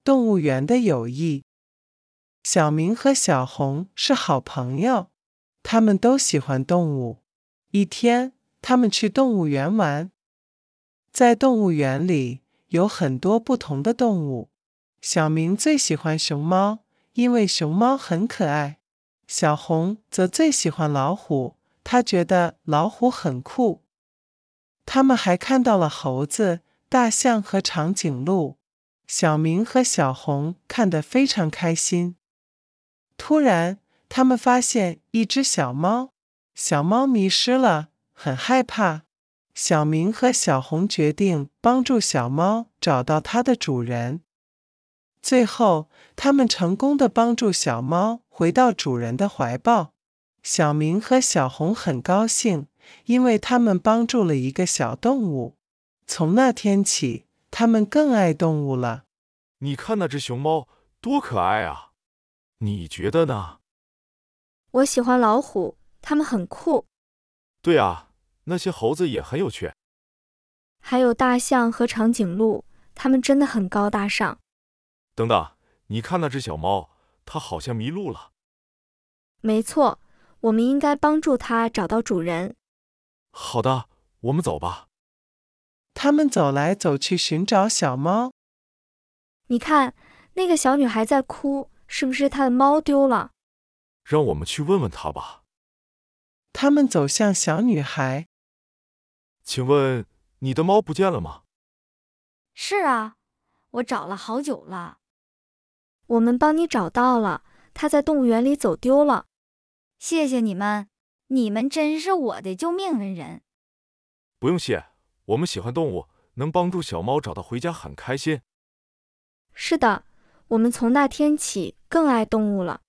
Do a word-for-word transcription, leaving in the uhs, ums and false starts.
动物园的友谊。小明和小红是好朋友，他们都喜欢动物。一天，他们去动物园玩。在动物园里，有很多不同的动物。小明最喜欢熊猫，因为熊猫很可爱。小红则最喜欢老虎，她觉得老虎很酷。他们还看到了猴子、大象和长颈鹿。小明和小红看得非常开心。突然，他们发现一只小猫，小猫迷失了，很害怕。小明和小红决定帮助小猫找到它的主人。最后，他们成功地帮助小猫回到主人的怀抱。小明和小红很高兴，因为他们帮助了一个小动物。从那天起，他们更爱动物了。 你看那只熊猫多可爱啊！你觉得呢？ 我喜欢老虎，它们很酷。 对啊，那些猴子也很有趣。 还有大象和长颈鹿，它们真的很高大上。 等等，你看那只小猫，它好像迷路了。 没错，我们应该帮助它找到主人。 好的，我们走吧。 他们走来走去寻找小猫。 你看，那个小女孩在哭，是不是她的猫丢了？ 让我们去问问她吧。 他们走向小女孩。 请问，你的猫不见了吗？ 是啊，我找了好久了。 我们帮你找到了，它在动物园里走丢了。 谢谢你们，你们真是我的救命恩人。 不用谢，我们喜欢动物，能帮助小猫找到回家很开心。 是的，我们从那天起更爱动物了。